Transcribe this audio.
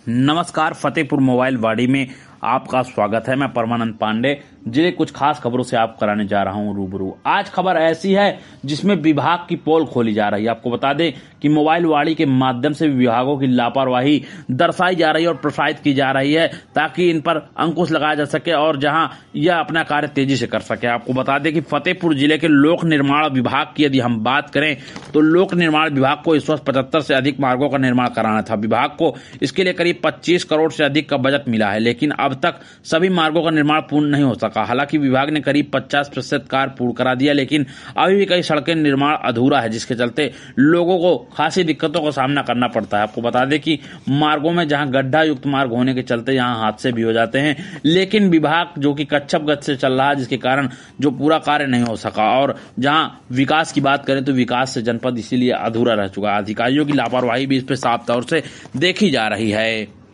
नमस्कार, फतेहपुर मोबाइल वाड़ी में आपका स्वागत है। मैं परमानंद पांडे जिले कुछ खास खबरों से आप कराने जा रहा हूं रूबरू। आज खबर ऐसी है जिसमें विभाग की पोल खोली जा रही है। आपको बता दें कि मोबाइल वाड़ी के माध्यम से विभागों की लापरवाही दर्शाई जा रही है और प्रोत्साहित की जा रही है ताकि इन पर अंकुश लगाया जा सके और जहां यह अपना कार्य तेजी से कर सके। आपको बता दें कि फतेहपुर जिले के लोक निर्माण विभाग की यदि हम बात करें तो लोक निर्माण विभाग को इस वर्ष 75 से अधिक मार्गों का निर्माण कराना था। विभाग को इसके लिए करीब 25 करोड़ से अधिक का बजट मिला है, लेकिन अब तक सभी मार्गों का निर्माण पूर्ण नहीं हो सका। हालांकि विभाग ने करीब 50% कार्य पूर्ण करा दिया, लेकिन अभी भी कई सड़कें निर्माण अधूरा है, जिसके चलते लोगों को खासी दिक्कतों का सामना करना पड़ता है। आपको बता दें कि मार्गों में जहां गड्ढा युक्त मार्ग होने के चलते यहां हादसे भी हो जाते हैं, लेकिन विभाग जो कि कच्छप गति से चल रहा है, जिसके कारण जो पूरा कार्य नहीं हो सका। और जहां विकास की बात करें तो विकास से जनपद इसीलिए अधूरा रह चुका है। अधिकारियों की लापरवाही भी इस पर साफ तौर से देखी जा रही है।